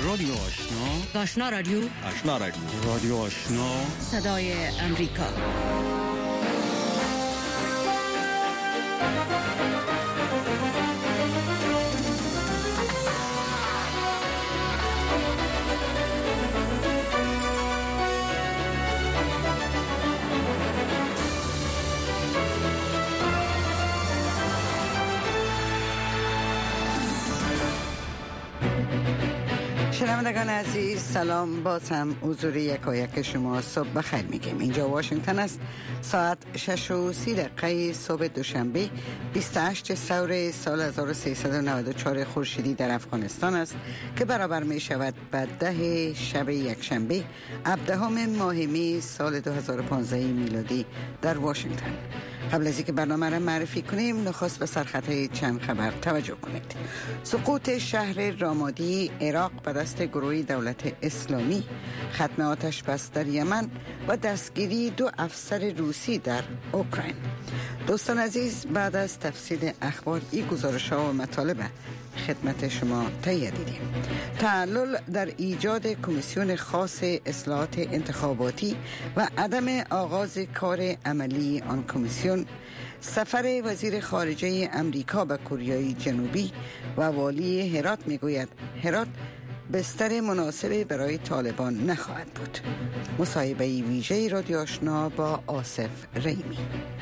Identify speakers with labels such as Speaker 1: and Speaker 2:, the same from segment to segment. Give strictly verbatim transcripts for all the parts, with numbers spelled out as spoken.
Speaker 1: رادیو آشنا،
Speaker 2: آشنا رادیو،
Speaker 1: آشنا رادیو، رادیو آشنا،
Speaker 2: صدای امریکا.
Speaker 3: شنوندگان عزیز، سلام. باز هم حضور یکایک شما صبح بخیر میگیم. اینجا واشنگتن است. ساعت شش و سی دقیقه صبح دوشنبه بیست و هشت سور سال هزار و سیصد و نود و چهار خورشیدی در افغانستان است که برابر می شود به ده شب یکشنبه هفدهم ماه می سال دو هزار و پانزده میلادی در واشنگتن. قبل از اینکه برنامه را معرفی کنیم، نخست به سرخطهای چند خبر توجه کنید. سقوط شهر رامادی عراق به دست گروه دولت اسلامی، ختم آتش بس در یمن و دستگیری دو افسر روسی در اوکراین. دوستان عزیز، بعد از تفصیل اخبار این گزارش‌ها و مطالب خدمت شما تهیه دیدیم. تعلل در ایجاد کمیسیون خاص اصلاحات انتخاباتی و عدم آغاز کار عملی آن کمیسیون، سفر وزیر خارجه امریکا به کره جنوبی و والی هرات میگوید هرات بستر مناسبی برای طالبان نخواهد بود. مصاحبه ویژه رادیو آشنا با آصف ریمی.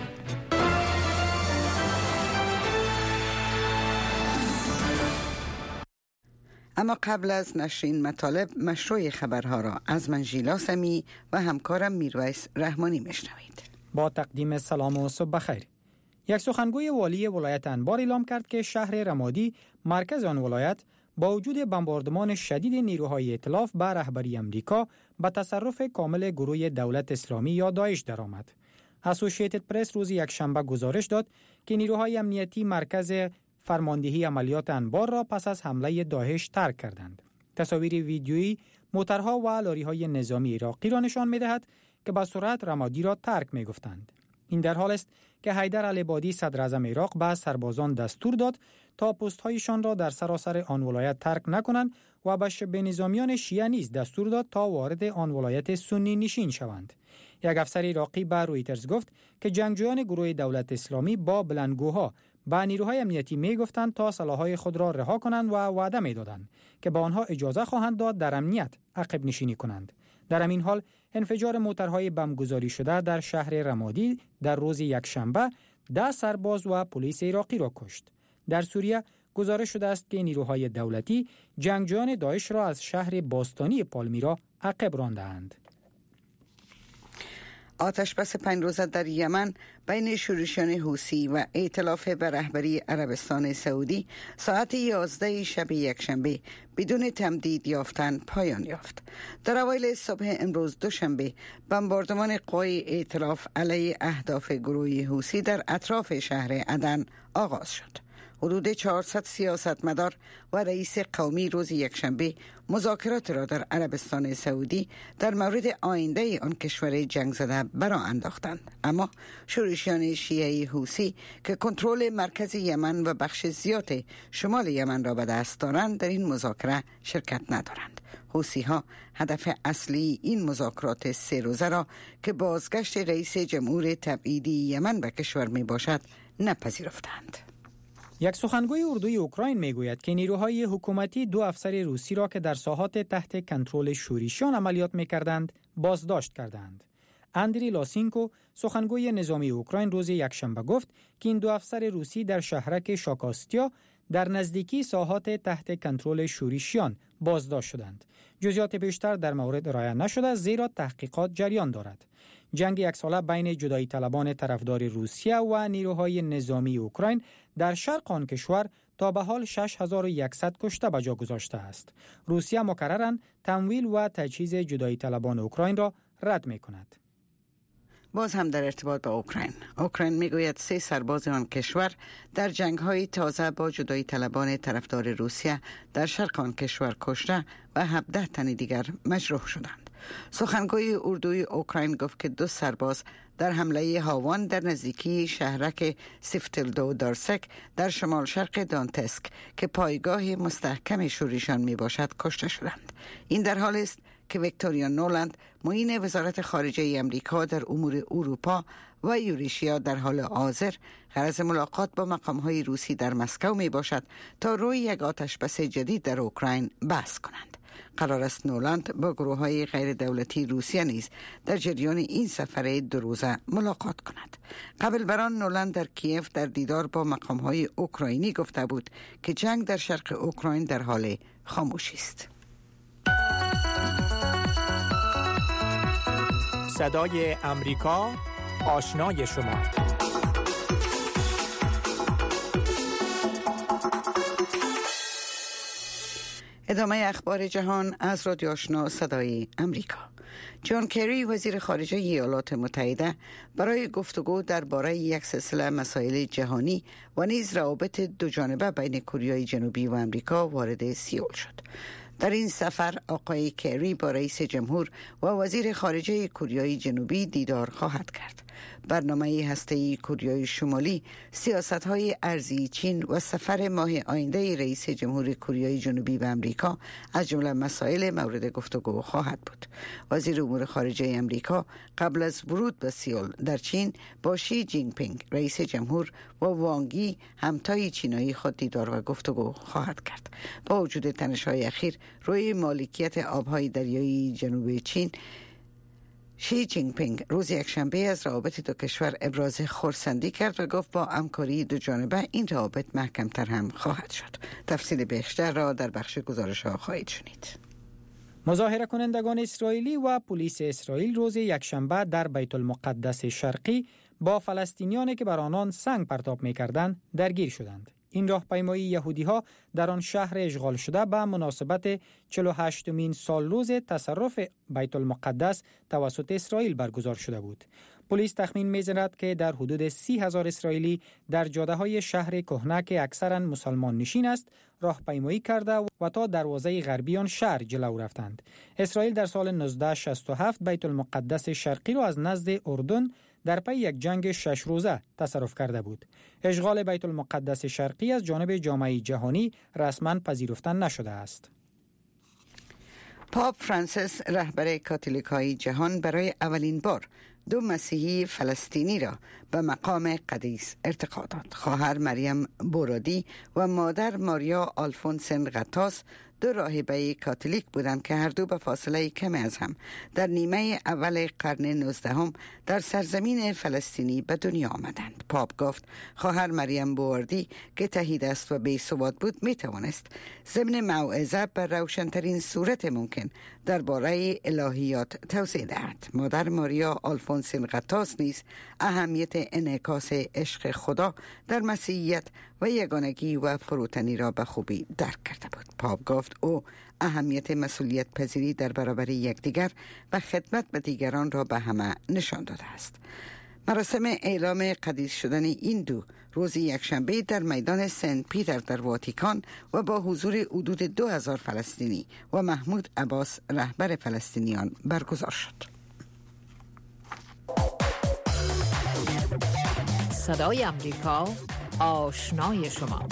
Speaker 3: اما قبل از نشرین مطالب، مشروع خبرها را از من ژیلا سمی و همکارم میرویس رحمانی میشنوید.
Speaker 4: با تقدیم سلام و صبح بخیر. یک سخنگوی والی ولایت انبار اعلام کرد که شهر رمادی، مرکز آن ولایت، با وجود بمباردمان شدید نیروهای ائتلاف به رهبری امریکا به تصرف کامل گروه دولت اسلامی یا داعش درآمد. اسوسییتد پرس روز یکشنبه گزارش داد که نیروهای امنیتی مرکز فرماندهی عملیات انبار را پس از حمله داعش ترک کردند. تصاویر ویدیویی موترها و لاری‌های نظامی عراقی را نشان می‌دهد که با سرعت رمادی را ترک می‌گفتند. این در حال است که حیدر العبادی صدر اعظم عراق به سربازان دستور داد تا پست‌هایشان را در سراسر آن ولایت ترک نکنند و به شبه نظامیان شیعه نیز دستور داد تا وارد آن ولایت سنی نشین شوند. یک افسر عراقی به رویترز گفت که جنگجویان گروه دولت اسلامی با بلندگوها به نیروهای امنیتی می گفتند تا سلاح‌های خود را رها کنند و وعده می دادند که به آنها اجازه خواهند داد در امنیت عقب نشینی کنند. در همین حال انفجار موترهای بمبگذاری شده در شهر رمادی در روز یکشنبه ده سرباز و پلیس عراقی را کشت. در سوریه گزارش شده است که نیروهای دولتی جنگجویان داعش را از شهر باستانی پالمیرا عقب رانده‌اند.
Speaker 3: آتش بس پنج روزه در یمن بین شورشیان حوثی و ائتلاف به رهبری عربستان سعودی ساعت یازده شب یکشنبه بدون تمدید یافتن پایان یافت. در اوایل صبح امروز دوشنبه بمباردمان قوای ائتلاف علیه اهداف گروه حوثی در اطراف شهر عدن آغاز شد. حدود چهارصد سیاستمدار و رئیس قومی روز یکشنبه مذاکرات را در عربستان سعودی در مورد آینده آن کشور جنگ زده برآ انداختند، اما شورشیان شیعه حوثی که کنترل مرکز یمن و بخش زیاد شمال یمن را به دست دارند در این مذاکره شرکت ندارند. حوثی ها هدف اصلی این مذاکرات سه روزه را که بازگشت رئیس جمهور تبعیدی یمن به کشور می باشد نپذیرفتند.
Speaker 4: یک سخنگوی اردوی اوکراین میگوید که نیروهای حکومتی دو افسر روسی را که در ساحات تحت کنترل شورشیان عملیات می‌کردند بازداشت کردند. اندری لاسینکو، سخنگوی نظامی اوکراین، روز یکشنبه گفت که این دو افسر روسی در شهرک شاکاستیا در نزدیکی ساحات تحت کنترل شورشیان بازداشت شدند. جزئیات بیشتر در مورد ارائه نشده زیرا تحقیقات جریان دارد. جنگ یک ساله بین جدایی طلبان طرفدار روسیه و نیروهای نظامی اوکراین در شرق آن کشور تا به حال شش هزار و صد کشته به جا گذاشته است. روسیه مکرراً تمویل و تجهیز جدایی طلبان اوکراین را رد می کند.
Speaker 3: باز هم در ارتباط با اوکراین، اوکراین میگوید سه سرباز آن کشور در جنگ‌های تازه با جدایی طلبان طرفدار روسیه در شرق آن کشور کشته و هفده تن دیگر مجروح شدند. سخنگوی اردوی اوکراین گفت که دو سرباز در حمله هاوان در نزدیکی شهرک سیفتلدو دارسک در شمال شرق دانتسک که پایگاه مستحکم شوریشان می باشد کشته شدند. این در حال است که ویکتوریا نولند معین وزارت خارجه امریکا در امور اروپا و یوریشیا در حال حاضر غرض ملاقات با مقام‌های روسی در مسکو می باشد تا روی یک آتشبس جدید در اوکراین بحث کنند. قرار است نولند با گروه‌های غیر دولتی روسیه نیز در جریان این سفر دو روزه ملاقات کند. قبل بر آن نولند در کیف در دیدار با مقام‌های اوکراینی گفته بود که جنگ در شرق اوکراین در حال خاموشی است.
Speaker 5: صدای امریکا، آشنای شما.
Speaker 3: ادامه اخبار جهان از رادیو آشنا صدای امریکا. جان کری وزیر خارجه ایالات متحده برای گفتگو درباره یک سلسله مسائل جهانی و نیز روابط دو جانبه بین کره جنوبی و امریکا وارد سئول شد. در این سفر آقای کری با رئیس جمهور و وزیر خارجه کره جنوبی دیدار خواهد کرد. برنامه هسته‌ای کره شمالی، سیاست‌های ارضی چین و سفر ماه آینده رئیس جمهور کره جنوبی به امریکا از جمله مسائل مورد گفتگو خواهد بود. وزیر امور خارجه امریکا قبل از ورود به سئول در چین با شی جینگ پینگ رئیس جمهور و وانگی همتای چینایی خود دیدار و گفتگو خواهد کرد. با وجود تنش‌های اخیر روی مالکیت آب‌های دریایی جنوب چین، شی جینگ پینگ روز یکشنبه از روابط دو کشور ابراز خرسندی کرد و گفت با همکاری دو جانبه این روابط محکم‌تر هم خواهد شد. تفصیل بیشتر را در بخش گزارش‌ها خواهید شنید.
Speaker 4: مظاهره کنندگان اسرائیلی و پلیس اسرائیل روز یکشنبه در بیت المقدس شرقی با فلسطینیانی که بر آنان سنگ پرتاب می‌کردند درگیر شدند. این راهپیمایی یهودی‌ها در آن شهر اشغال شده به مناسبت چهل و هشتمین سال روز تصرف بیت المقدس توسط اسرائیل برگزار شده بود. پلیس تخمین می‌زند که در حدود سی هزار اسرائیلی در جاده‌های شهر کهنه که اکثراً مسلمان نشین است راهپیمایی کرده و تا دروازه غربی آن شهر جلو رفتند. اسرائیل در سال نوزده شصت و هفت بیت المقدس شرقی را از نزد اردن در پی یک جنگ شش روزه تصرف کرده بود. اشغال بیت المقدس شرقی از جانب جامعه جهانی رسما پذیرفته نشده است.
Speaker 3: پاپ فرانسیس رهبر کاتولیکای جهان برای اولین بار دو مسیحی فلسطینی را به مقام قدیس ارتقا داد. خواهر مریم بورادی و مادر ماریا آلفونسن غطاس دو راهبه کاتولیک بودند که هر دو به فاصله کمی از هم در نیمه اول قرن نوزدهم در سرزمین فلسطینی به دنیا آمدند. پاپ گفت خواهر مریم بوردی که تهید است و بی ثبات بود می توانست ضمن موعظه به روشنترین صورت ممکن درباره الهیات توضیح دهد. مادر ماریا آلفونسین غطاس نیز اهمیت انعکاس عشق خدا در مسیحیت و یگانگی و فروتنی را به خوبی درک کرده بود. پاپ گفت او اهمیت مسئولیت پذیری در برابر یکدیگر و خدمت به دیگران را به همه نشان داده است. مراسم اعلام قدیس شدن این دو روز یکشنبه در میدان سنت پیتر در واتیکان و با حضور حدود دو هزار فلسطینی و محمود عباس رهبر فلسطینیان برگزار شد.
Speaker 2: صدای امریکا، آشنای شما.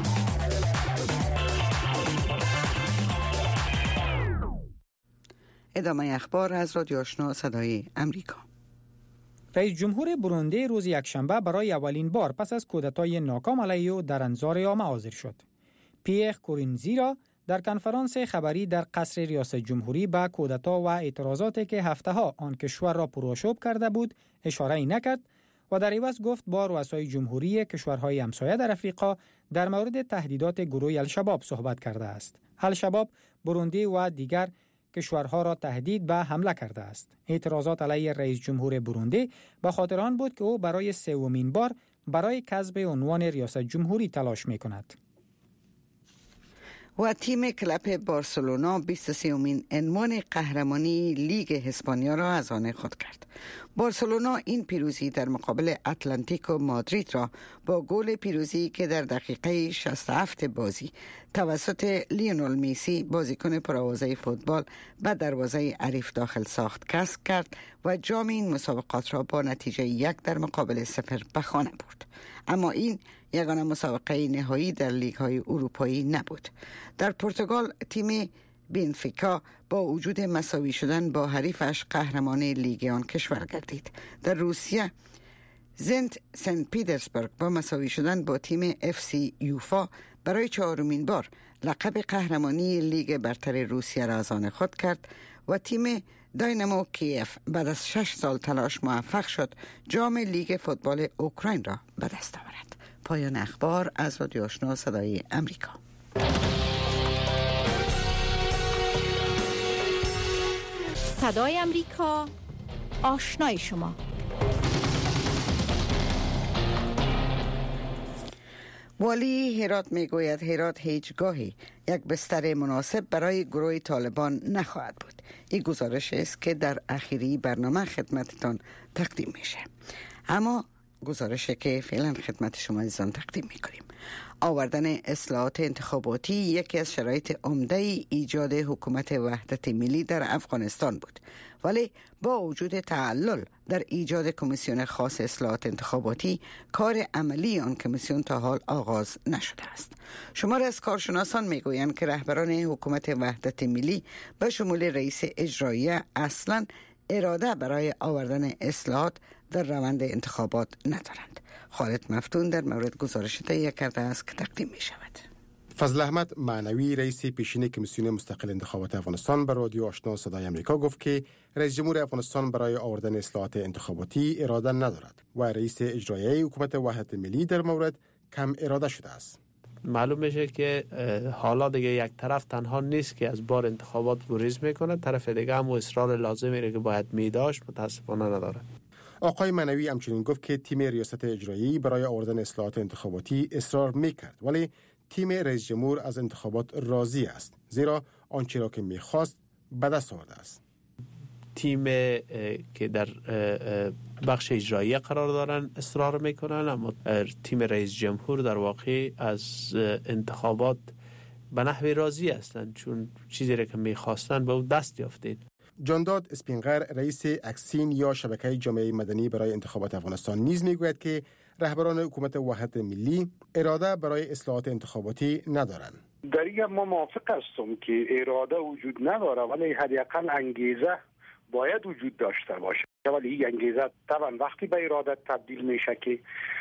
Speaker 3: ادامه اخبار از رادیو آشنا صدای امریکا.
Speaker 4: رئیس جمهور بروندی روز یکشنبه برای اولین بار پس از کودتای ناکام علیه او در انظار عامه حاضر شد. پییر کورینزیرا در کنفرانس خبری در قصر ریاست جمهوری به کودتا و اعتراضاتی که هفته‌ها آن کشور را پرآشوب کرده بود اشاره‌ای نکرد و در عوض گفت با رؤسای جمهوری کشورهای همسایه در افریقا در مورد تهدیدات گروه الشباب صحبت کرده است. الشباب بروندی و دیگر کشورها را تهدید به حمله کرده است. اعتراضات علیه رئیس جمهور بروندی به خاطر آن بود که او برای سومین بار برای کسب عنوان ریاست جمهوری تلاش می کند.
Speaker 3: و تیم کلب بارسلونا بیست و سومین عنوان قهرمانی لیگ اسپانیا را از آن خود کرد. بارسلونا این پیروزی در مقابل اتلتیکو مادرید را با گل پیروزی که در دقیقه شصت و هفت بازی توسط لیونل مسی بازیکن پرآوازه فوتبال به دروازه حریف داخل ساخت کسب کرد و جام این مسابقات را با نتیجه یک در مقابل صفر به خانه برد. اما این یگانه مسابقه نهایی در لیگ های اروپایی نبود. در پرتغال تیم بنفیکا با وجود مساوی شدن با حریفش قهرمان لیگ آن کشور گردید. در روسیه زنت سنت پیترزبورگ با مساوی شدن با تیم اف سی یوفا برای چهارمین بار لقب قهرمانی لیگ برتر روسیه را از آن خود کرد و تیم داینامو کیف بعد از شش سال تلاش موفق شد جام لیگ فوتبال اوکراین را به دست آورد. پایان اخبار از رادیو آشنا صدای امریکا.
Speaker 2: صدای امریکا، آشنای شما.
Speaker 3: والی هرات میگوید هرات هیچگاهی یک بستر مناسب برای گروه طالبان نخواهد بود. این گزارش است که در اخیری برنامه خدمتتان تقدیم میشه. اما گزارشی که فعلا خدمت شما عزیزان تقدیم میکنیم. آوردن اصلاحات انتخاباتی یکی از شرایط عمده ایجاد حکومت وحدت ملی در افغانستان بود، ولی با وجود تعلل در ایجاد کمیسیون خاص اصلاحات انتخاباتی، کار عملی آن کمیسیون تا حال آغاز نشده است. شمار از کارشناسان میگویند که رهبران حکومت وحدت ملی به شمول رئیس اجرایی اصلاً اراده برای آوردن اصلاحات در روند انتخابات ندارند. خالد مفتون در مورد گزارش تهیه کرده است که تقدیم می شود.
Speaker 6: فضل احمد معنوی رئیس پیشین کمیسیون مستقل انتخابات افغانستان به رادیو آشنا صدای امریکا گفت که رئیس جمهور افغانستان برای آوردن اصلاحات انتخاباتی اراده ندارد و رئیس اجرایی حکومت وحدت ملی در مورد کم اراده شده است.
Speaker 7: معلوم میشه که حالا دیگه یک طرف تنها نیست که از بار انتخابات گریز میکنه، طرف دیگه هم اصرار لازمی رو که باید میداشت متاسفانه نداره.
Speaker 6: آقای منوی همچنین گفت که تیم ریاست اجرایی برای آوردن اصلاحات انتخاباتی اصرار میکرد، ولی تیم رئیس جمهور از انتخابات راضی است، زیرا آنچه را که میخواست به دست آورده است.
Speaker 7: تیم که در بخش اجرایی قرار دارن اصرار میکنن، اما تیم رئیس جمهور در واقع از انتخابات به نحوی راضی هستند، چون چیزی را که میخواستن به او دست یافتید.
Speaker 6: جانداد اسپینغر رئیس اکسین یا شبکه جامعه مدنی برای انتخابات افغانستان نیز میگوید که رهبران حکومت وحدت ملی اراده برای اصلاحات انتخاباتی ندارند.
Speaker 8: در این ما موافق هستم که اراده وجود نداره، ولی حداقل انگیزه باید وجود داشته باشه. ولی این انگیزه طبعا وقتی به اراده تبدیل میشه که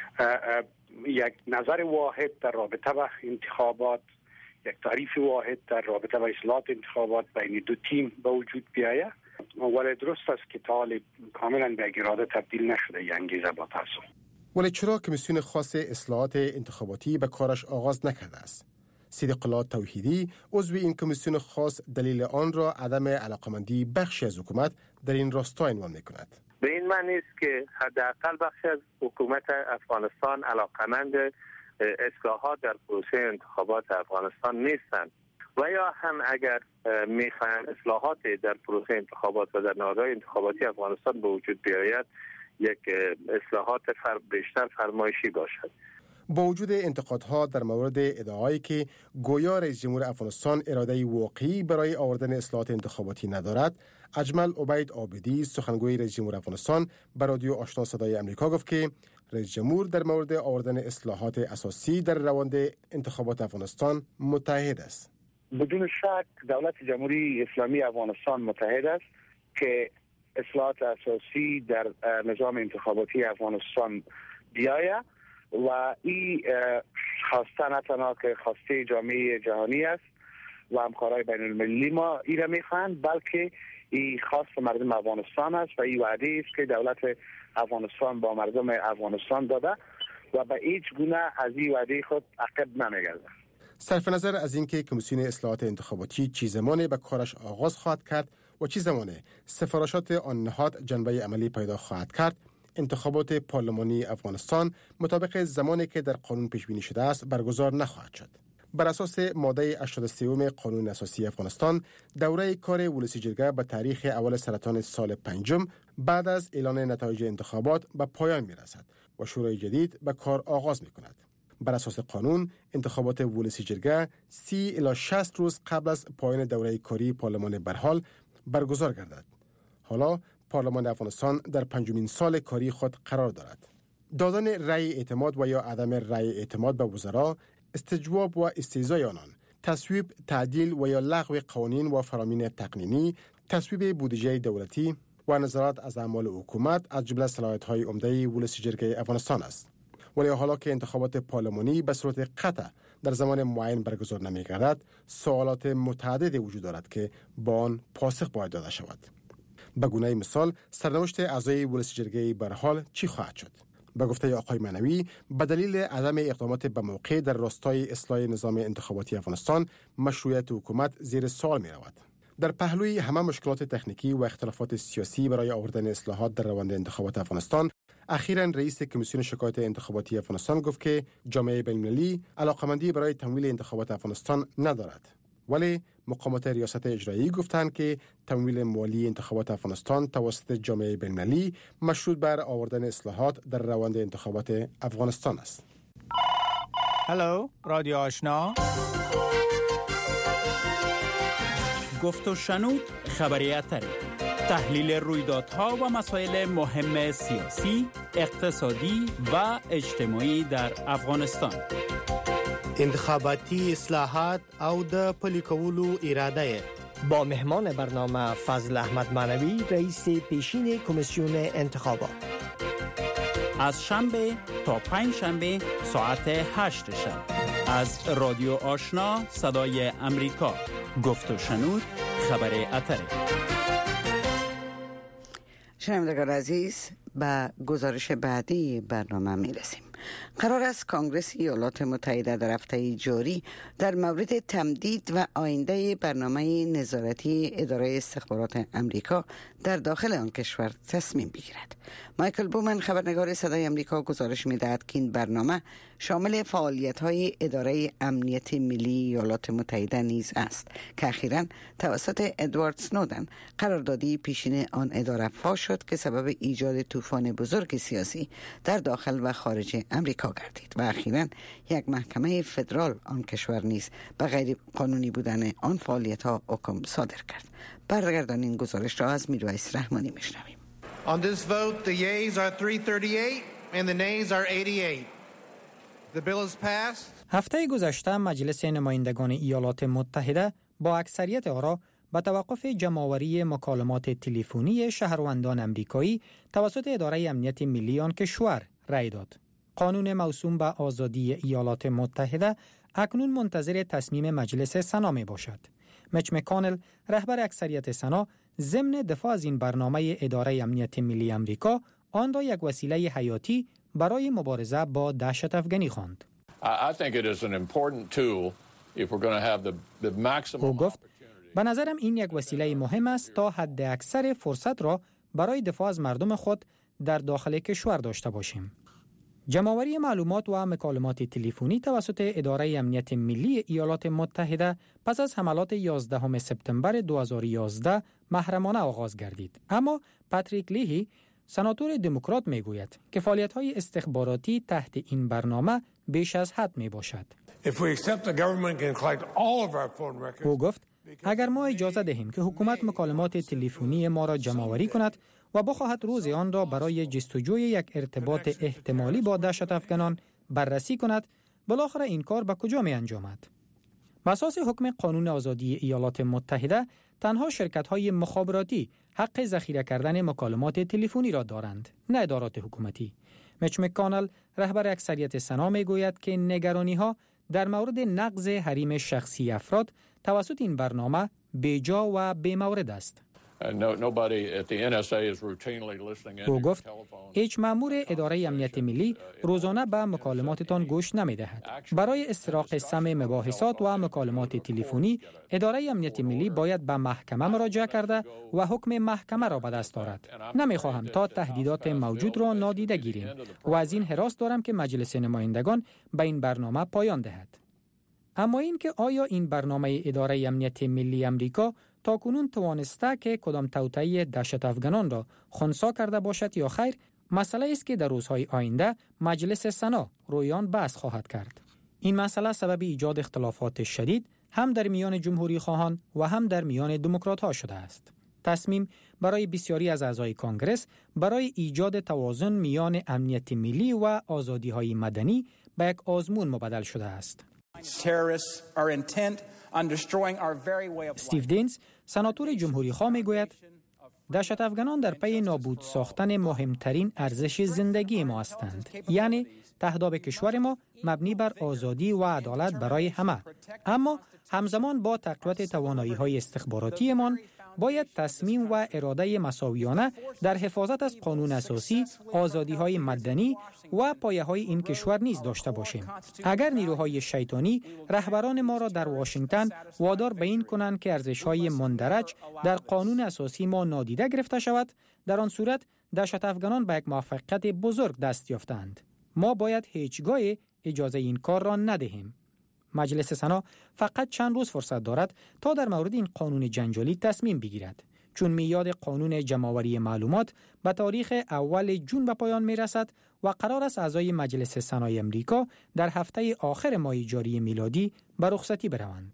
Speaker 8: یک نظر واحد در رابطه با انتخابات، یک تعریف واحد در رابطه با اصلاحات انتخابات بین دو تیم به وجود بیاید. ولی درست است که طالب کاملا به اراده تبدیل نشده، این انگیزه با تاسف.
Speaker 6: ولی چرا کمیسیون خاص اصلاحات انتخاباتی به کارش آغاز نکرده است؟ صدیق الله توحیدی عضو این کمیسیون خاص دلیل آن را عدم علاقمندی بخشی از حکومت در این راستا عنوان می‌کند.
Speaker 9: به این معنی است که حداقل بخشی از حکومت افغانستان علاقمند اصلاحات در پروسه انتخابات افغانستان نیستند و یا هم اگر می‌خواهند اصلاحات در پروسه انتخابات و در نهادهای انتخاباتی افغانستان به وجود بیاید، یک اصلاحات فر... بیشتر فرمایشی باشد.
Speaker 6: با وجود انتقادها در مورد ادعایی که گویا رئیس جمهور افغانستان اراده واقعی برای آوردن اصلاحات انتخاباتی ندارد، اجمل عبید عابدی سخنگوی رئیس جمهور افغانستان به رادیو آشنا صدای امریکا گفت که رئیس جمهور در مورد آوردن اصلاحات اساسی در روند انتخابات افغانستان متحد است.
Speaker 8: بدون شک دولت جمهوری اسلامی افغانستان متحد است که اصلاحات اساسی در نظام انتخاباتی افغانستان بیاید و این خواسته نه تنها که خواسته جامعه جهانی است و همکارای بین المللی ما این را میخواهند، بلکه این خواست مردم افغانستان است و این وعده است که دولت افغانستان با مردم افغانستان داده و به هیچ گونه از این وعده خود عقب نمیگرده.
Speaker 6: صرف نظر از اینکه کمیسیون اصلاحات انتخاباتی چه زمانی به کارش آغاز خواهد کرد و چه زمانی سفارشات آن نهاد جنبه عملی پیدا خواهد کرد، انتخابات پارلمانی افغانستان مطابق زمانی که در قانون پیش بینی شده است برگزار نخواهد شد. بر اساس ماده هشتاد و سه قانون اساسی افغانستان، دوره کار ولسی جرگه به تاریخ اول سرطان سال پنجم بعد از اعلان نتایج انتخابات به پایان می رسد و شورای جدید به کار آغاز می کند. بر اساس قانون، انتخابات ولسی جرگه سی الی شصت روز قبل از پایان دوره کاری پارلمان برحال برگزار گردد. حالا پارلمان افغانستان در پنجمین سال کاری خود قرار دارد. دادن رأی اعتماد و یا عدم رأی اعتماد به وزرا، استجواب و استیضای آنان، تصویب، تعدیل و یا لغو قوانین و فرامین تقنینی، تصویب بودجه دولتی و نظارت از اعمال حکومت از جمله صلاحیت‌های عمده ولسی جرگه افغانستان است. ولی حالا که انتخابات پارلمانی به صورت قطع در زمان معین برگزار نمی‌گردد، سوالات متعددی وجود دارد که با آن پاسخ باید داده شود. به گونه مثال، سرنوشت اعضای ولسی جرگه برحال چی خواهد شد؟ به گفته آقای معنوی، به دلیل عدم اقدامات به موقع در راستای اصلاح نظام انتخاباتی افغانستان، مشروعیت حکومت زیر سوال می رود. در پهلوی همه مشکلات تکنیکی و اختلافات سیاسی برای آوردن اصلاحات در روند انتخابات افغانستان، اخیراً رئیس کمیسیون شکایت انتخاباتی افغانستان گفت که جامعه بین‌المللی علاقمندی برای تمویل انتخابات افغانستان ندارد. ولی مقامات ریاست اجرایی گفتند که تمویل مالی انتخابات افغانستان توسط جامعه بین‌المللی مشروط بر آوردن اصلاحات در روند انتخابات افغانستان است.
Speaker 5: هلو، رادیو آشنا.
Speaker 1: گفت و شنود خبریت تحلیل رویدادها و مسائل مهم سیاسی، اقتصادی و اجتماعی در افغانستان.
Speaker 10: انتخاباتی اصلاحات او د پلي کولو اراده.
Speaker 11: با مهمان برنامه فضل احمد معنوی، رئیس پیشین کمیسیون انتخابات.
Speaker 1: از شنبه تا پنج شنبه ساعت هشت شب از رادیو آشنا صدای امریکا. گفت و شنود خبر اتره.
Speaker 3: شنوندگان عزیز، به گزارش بعدی برنامه می رسیم. قرار است کنگره ایالات متحده در هفته جاری در مورد تمدید و آینده برنامه نظارتی اداره استخبارات امریکا در داخل آن کشور تصمیم بگیرد. مایکل بومن، خبرنگار صدای امریکا، گزارش می‌دهد که این برنامه شامل فعالیت‌های اداره امنیت ملی ایالات متحده نیز است که اخیراً توسط ادوارد سنودن، قراردادی پیشین آن اداره، فاش شد که سبب ایجاد طوفان بزرگ سیاسی در داخل و خارج امریکا گردید و اخیراً یک محکمه فدرال آن کشور نیز به غیر قانونی بودن آن فعالیت‌ها حکم صادر کرد. برگردان این گزارش را از میرویس رحمانی میشنویم.
Speaker 12: On this vote, the yeas are three thirty-eight and the nays are eighty-eight. The bill is passed.
Speaker 4: هفته گذشته مجلس نمایندگان ایالات متحده با اکثریت آرا به توقف جمع‌آوری مکالمات تلفنی شهروندان امریکایی توسط اداره امنیت ملی آن کشور رأی داد. قانون موسوم به آزادی ایالات متحده اکنون منتظر تصمیم مجلس سنا می باشد. مچ مکانل، رهبر اکثریت سنا، ضمن دفاع از این برنامه اداره امنیت ملی امریکا، آن را یک وسیله حیاتی برای مبارزه با دهشت افغانی خواند. او گفت: به نظرم این یک وسیله مهم است تا حد اکثر فرصت را برای دفاع از مردم خود در داخل کشور داشته باشیم. جمع‌آوری معلومات و مکالمات تلفنی توسط اداره امنیت ملی ایالات متحده پس از حملات یازدهم سپتامبر دو هزار و یازده محرمانه آغاز گردید. اما پاتریک لیهی، سناتور دموکرات، میگوید که فعالیت‌های استخباراتی تحت این برنامه بیش از حد میباشد. او گفت: اگر ما اجازه دهیم که حکومت مکالمات تلفنی ما را جمع‌آوری کند و بخواهد روز آن را برای جستجوی یک ارتباط احتمالی با دهشت افغانان بررسی کند، بالاخره این کار به کجا می انجامد؟ بر اساس حکم قانون آزادی ایالات متحده، تنها شرکت‌های مخابراتی حق ذخیره کردن مکالمات تلفنی را دارند، نه ادارات حکومتی. مچ مکانل، رهبر اکثریت سنا، میگوید که نگرانی‌ها در مورد نقض حریم شخصی افراد توسط این برنامه بیجا و بی‌مورد است. او گفت: هیچ مأمور اداره امنیت ملی روزانه به مکالماتتان گوش نمی‌دهد. برای استراق سمع مباحثات و مکالمات تلفنی، اداره امنیت ملی باید به محکمه مراجعه کرده و حکم محکمه را به دست آورد. نمی‌خواهم تا تهدیدات موجود را نادیده گیریم و از این حراس دارم که مجلس نمایندگان به این برنامه پایان دهد. اما این که آیا این برنامه اداره امنیت ملی امریکا تاکنون توانسته که کدام توطئه دهشت افغانان را خنثی کرده باشد یا خیر، مسئله است که در روزهای آینده مجلس سنا روی آن بحث خواهد کرد. این مسئله سبب ایجاد اختلافات شدید هم در میان جمهوری خواهان و هم در میان دموکرات ها شده است. تصمیم برای بسیاری از اعضای کانگرس برای ایجاد توازن میان امنیت ملی و آزادی های مدنی به یک آزمون مبدل شده است. استیو دینز، سناتور جمهوری خواه، میگوید دهشت افغانان در پی نابود ساختن مهمترین ارزش زندگی ما هستند، یعنی تهداب کشور ما مبنی بر آزادی و عدالت برای همه. اما همزمان با تقویت توانایی‌های استخباراتیمان باید تصمیم و اراده مساویانه در حفاظت از قانون اساسی، آزادی‌های مدنی و پایه‌های این کشور نیز داشته باشیم. اگر نیروهای شیطانی رهبران ما را در واشنگتن وادار به این کنند که ارزش‌های مندرج در قانون اساسی ما نادیده گرفته شود، در آن صورت دهشت افغانان به یک موفقیت بزرگ دست یافتند. ما باید هیچگاه اجازه این کار را ندهیم. مجلس سنا فقط چند روز فرصت دارد تا در مورد این قانون جنجالی تصمیم بگیرد، چون میعاد قانون جمع‌آوری معلومات به تاریخ اول جون به پایان میرسد و قرار است اعضای مجلس سنای امریکا در هفته آخر ماه جاری میلادی به رخصتی بروند.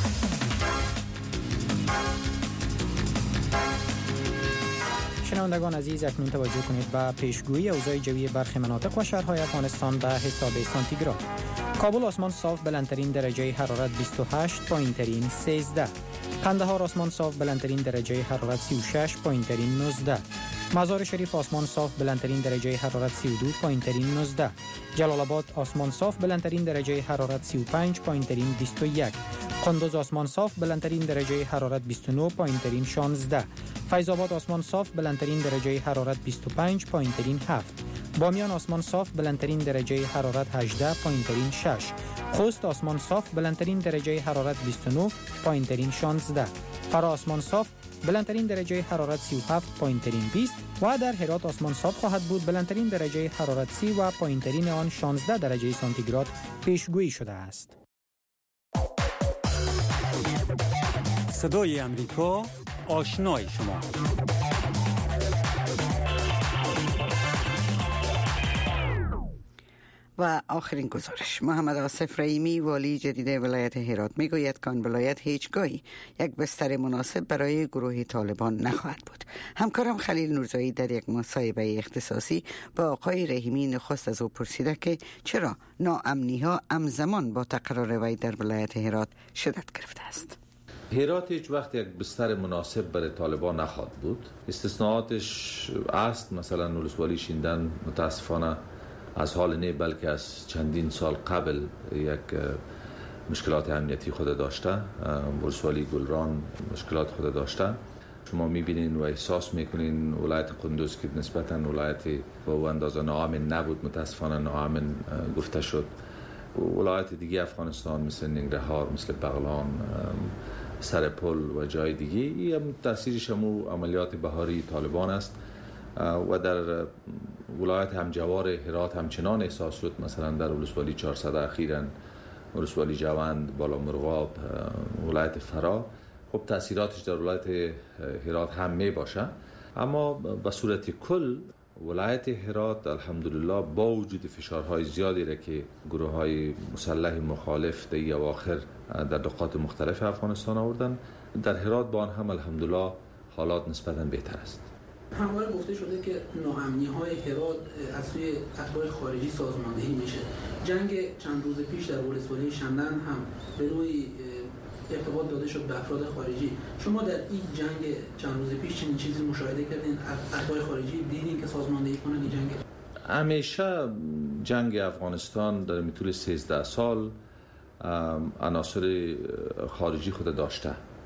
Speaker 4: شنوندگان عزیز، اکنون توجه کنید به پیشگویی اوضاع جوی برخی مناطق و شهرهای افغانستان به حساب سانتیگراد. کابل آسمان صاف، بلندترین درجه حرارت بیست و هشت، پایینترین سیزده. قندهار آسمان صاف، بلندترین درجه حرارت سی و شش، پایینترین نوزده. مزار شریف آسمان صاف، بلندترین درجه حرارت سی و دو، پایینترین نوزده. جلال آباد آسمان صاف، بلندترین درجه حرارت سی و پنج، پایینترین بیست و یک. قندوز آسمان صاف، بلندترین درجه حرارت بیست و نه، پایینترین شانزده. فیض آباد آسمان صاف، بلندترین درجه حرارت بیست و پنج، پایینترین هفت. بامیان آسمان صاف، بلندترین درجه حرارت هجده، پایینترین شش. خوست آسمان صاف، بلندترین درجه حرارت بیست و نه، پایینترین شانزده. فرا آسمان صاف، بلندترین درجه حرارت سی و هفت، پایینترین بیست و در هرات آسمان صاف خواهد بود، بلندترین درجه حرارت سی و پایینترین آن شانزده درجه سانتیگراد پیشگویی شده است.
Speaker 1: صدای امریکا، آشنای شما.
Speaker 3: و آخرین گزارش، محمد آصف رحیمی والی جدید ولایت هرات میگوید که آن ولایت هیچگاهی یک بستر مناسب برای گروه طالبان نخواهد بود. همکارم خلیل نورزایی در یک مصاحبه اختصاصی با آقای رحیمی نخست از او پرسیده که چرا ناامنی ها همزمان با تقرار وی در ولایت هرات شدت گرفته است.
Speaker 13: هرات هیچ وقت یک بستر مناسب برای طالبان نخواهد بود. استثناءاتش است، مثلا ولسوالی شیندن متاسفانه از حال نه بلکه از چندین سال قبل یک مشکلات امنیتی خود داشته. ولسوالی گلران مشکلات خود داشته. شما میبینین و احساس میکنین ولایت قندوز که نسبتاً ولایت با او اندازه ناامن نبود، متاسفانه ناامن گفته شد. ولایت دیگه افغانستان مثل ننگرهار، مثل بغلان، سرپل و جای دیگه، این هم تاثیرش همو عملیات بهاری طالبان است و در ولایت همجوار هرات همچنان احساس شد. مثلا در ولسوالی چهارصد اخیراً، ولسوالی جوند، بالا مرغاب، ولایت فرا، خب تاثیراتش در ولایت هرات هم می باشه. اما به صورت کل ولایت هرات الحمدلله با وجود فشارهای زیادی را که گروه های مسلح مخالف در اواخر در نقاط مختلف افغانستان آوردن، در هرات با آن هم الحمدلله حالات نسبتاً بهتر است.
Speaker 14: همواره گفته شده که ناامنی های هرات از سوی اتباع خارجی سازماندهی میشه. جنگ چند روز پیش در ولسوالی شمدان هم به روی ارتباط داده شد به افراد خارجی. شما در این جنگ چند روز پیش چنین چیزی مشاهده کردین؟ اتباع خارجی دیدین که سازماندهی کنن این جنگ؟
Speaker 13: همیشه جنگ افغانستان در طول سیزده سال عناصر خارجی خود داشته.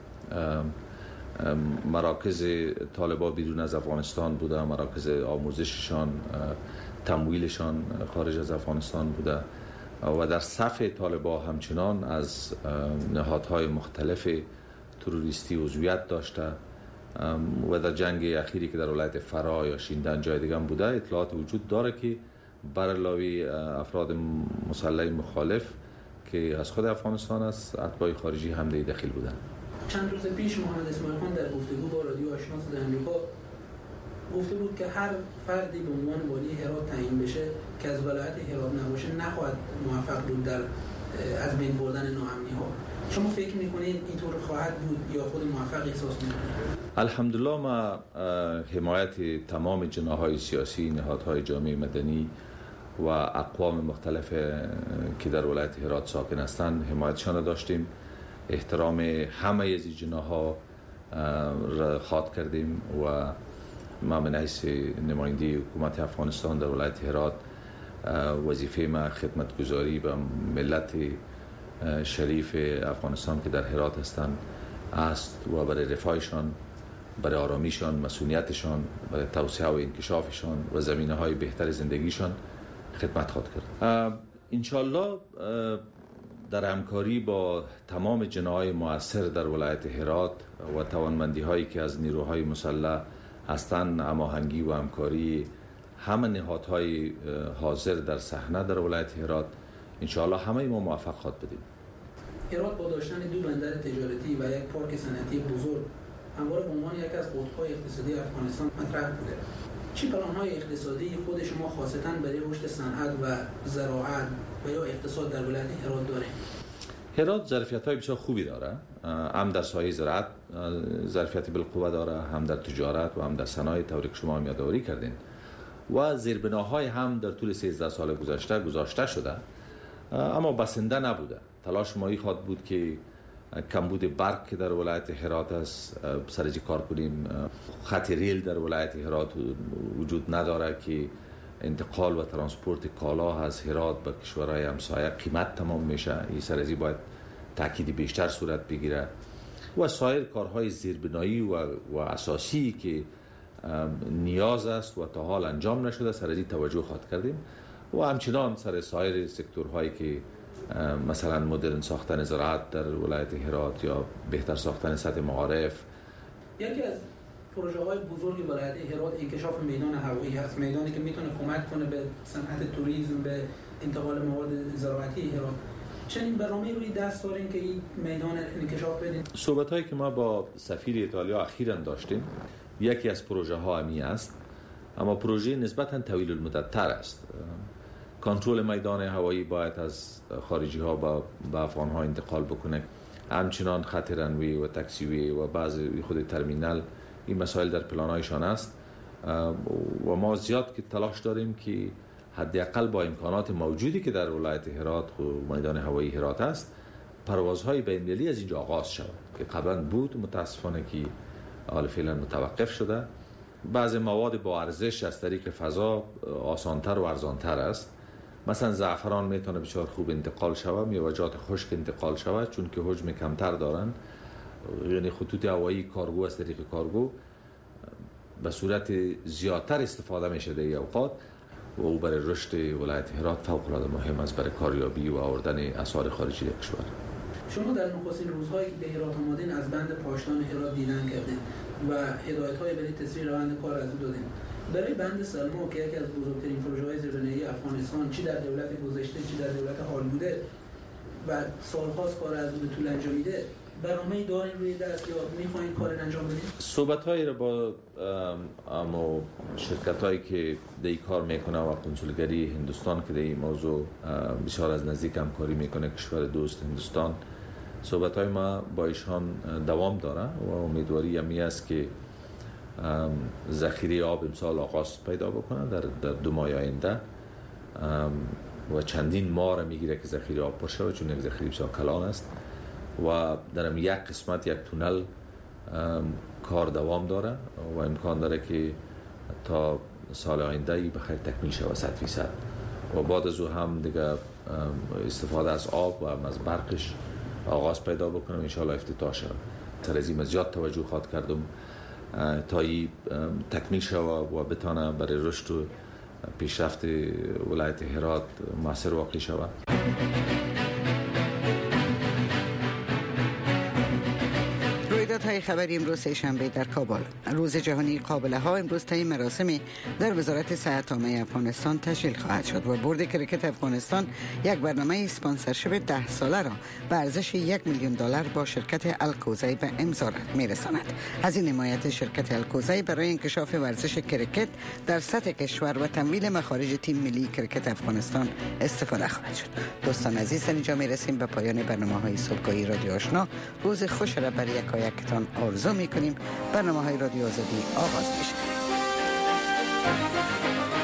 Speaker 13: مراکز طالبان بیرون از افغانستان بوده، مراکز آموزششان، تمویلشان خارج از افغانستان بوده و در صف طالبان همچنان از نهادهای مختلف تروریستی عضویت داشته و در جنگ اخیری که در ولایت فرا یا شیندن جای دیگه هم بوده اطلاعات وجود داره که بر علاوه افراد مسلح مخالف که از خود افغانستان است، اتباع خارجی هم در داخل بودن.
Speaker 14: چند روز پیش محمد اسماعیل خان در گفتگو با رادیو آشنا صدای آمریکا گفته بود که هر فردی به عنوان والی هرات تعیین بشه که از ولایت هرات نباشه نخواهد موفق بود در از بین بردن ناامنی‌ها. شما فکر می‌کنید اینطور خواهد بود یا خود موفق احساس می‌کنید؟
Speaker 13: الحمدلله ما حمایت تمام جناح‌های سیاسی، نهادهای جامعه مدنی و اقوام مختلف که در ولایت هرات ساکن هستند حمایتشان داشتیم. احترام همه از جناح‌ها را خواد کردیم و ما من حیث نماینده حکومت افغانستان در ولایت هرات وظیفه ما خدمتگزاری به ملت شریف افغانستان که در هرات هستند است و برای رفاهشان، برای آرامیشان، مسئولیتشان، برای توسعه و انکشافشان و زمینه‌های بهتر زندگیشان خدمت خواهد کرد. انشالله در همکاری با تمام جناح‌های مؤثر در ولایت هرات و توانمندی‌هایی که از نیروهای مسلح هستند، هماهنگی و همکاری همه نهادهای حاضر در صحنه در ولایت هرات، انشاءالله همه ما موفق خواهد بدیم.
Speaker 14: هرات با داشتن دو بندر تجارتی و یک پارک صنعتی بزرگ همواره به عنوان یک از قطب‌های اقتصادی افغانستان مطرح بوده. چه پلان‌های اقتصادی خود شما خاصتاً برای رشد صنعت و زراعت و یا اقتصاد در ولایت هرات داره؟
Speaker 13: هرات ظرفیت‌های بسیار خوبی داره، هم در سایه زراعت ظرفیت بالقوه داره، هم در تجارت و هم در صنایع طوری که شما هم یادآوری کردین و زیربناهای هم در طول سیزده سال گذشته گذاشته شده، اما بسنده نبوده. تلاش ما این خواهد بود که کمبود برق که در ولایت هرات است سرجی کار کنیم. خط ریل در ولایت هرات وجود نداره که انتقال و ترانسپورت کالا از هرات به کشورهای همسایه قیمت تمام میشه. این سرجی باید تأکید بیشتر صورت بگیره و سایر کارهای زیربنایی و, و اساسی که نیاز است و تا حال انجام نشده سرجی توجه خواهد کردیم و همچنان سر سایر سکتورهایی که مثلا مدرن ساختن زراعت در ولایت هرات یا بهتر ساختن سطح معارف.
Speaker 14: یکی از پروژه های بزرگ ولایت هرات انکشاف میدان هوایی هست، میدانی که میتونه کمک کنه به صنعت توریسم، به انتقال مواد زراعتی هرات. چنین برنامه‌ای روی دست دارین که این میدان انکشاف بدین؟
Speaker 13: صحبت‌هایی که ما با سفیر ایتالیا اخیراً داشتیم یکی از پروژه ها همی است، اما پروژه نسبتاً طویل المدت تر است. کنترل میدان هوایی باید از خارجی ها با به افغان ها انتقال بکنه، همچنان خط رنوی و تاکسیوی و بعضی خود ترمینال، این مسائل در پلان هایشان است و ما زیاد که تلاش داریم که حداقل با امکانات موجودی که در ولایت هرات و میدان هوایی هرات است پروازهای بین‌المللی از اینجا آغاز شود که قبلا بود، متاسفانه که حال فعلا متوقف شده. بعض مواد با ارزش از طریق فضا آسانتر و ارزانتر است. مثلا زعفران میتونه بسیار خوب انتقال شود، میوه‌جات خشک انتقال شود چون که حجم کمتر دارن، یعنی خطوط هوایی کارگو از طریق کارگو به صورت زیادتر استفاده میشه در این اوقات و او برای رشد ولایت هرات فوق‌العاده مهم است برای کاریابی و آوردن اسعار خارجی در کشور.
Speaker 14: شما در نخستین روزهایی که به هرات آمدین از بند پاشدان هرات دیدن کردین و هدایت‌های برای تسریع روند کار از او دادین. برای بند سلما که یکی از بزرگترین پروژه‌های زیربنایی افغانستان چی در دولت گذشته چی در دولت حال بوده و سال‌هاست کار از او به طول انجامیده، برنامه‌ای دارین روی دست یا می‌خواین کار انجام بدین؟
Speaker 13: صحبت‌هایی را با اما شرکت‌هایی که در این کار میکنه و کنسولگری هندوستان که در این موضوع بسیار از نزدیک همکاری میکنه، کشور دوست هندوستان، صحبت‌های ما با ایشان دوام داره و امیدواری همی است که ذخیره آب امسال آغاز پیدا بکنه در, در دو ماه آینده و چندین ماه را میگیره که ذخیره آب پر شود چون یک ذخیره بسیار کلان است و در یک قسمت یک تونل کار دوام داره و امکان داره که تا سال آینده بخیر تکمیل شود صد فیصد و بعد از او هم دیگه استفاده از آب و از برقش آغاز پیدا بکنم، انشاءالله افتتاح شود. سر از این زیاد توجه خواهد کردم تا این تکمیل شود و بتانه برای رشد و پیشرفت ولایت هرات موثر واقع شود.
Speaker 3: تغییرات خبری امروز سه‌شنبه در کابل. روز جهانی قابله ها امروز طی مراسمی در وزارت صحت عامه افغانستان تشکیل خواهد شد و بورد کرکت افغانستان یک برنامه اسپانسرشیپ ده ساله را به ارزش یک میلیون دلار با شرکت الکوزی به امضا میرساند. از این حمایت شرکت الکوزی برای انکشاف ورزش کرکت در سطح کشور و تمویل مخارج تیم ملی کرکت افغانستان استفاده خواهد شد. دوستان عزیز، اینجا میرسیم به پایان برنامه‌های صبحگاهی رادیو آشنا. روز خوش را برای یکایکتان آرزو میکنیم. برنامه‌های رادیو آزادی آغاز میشه.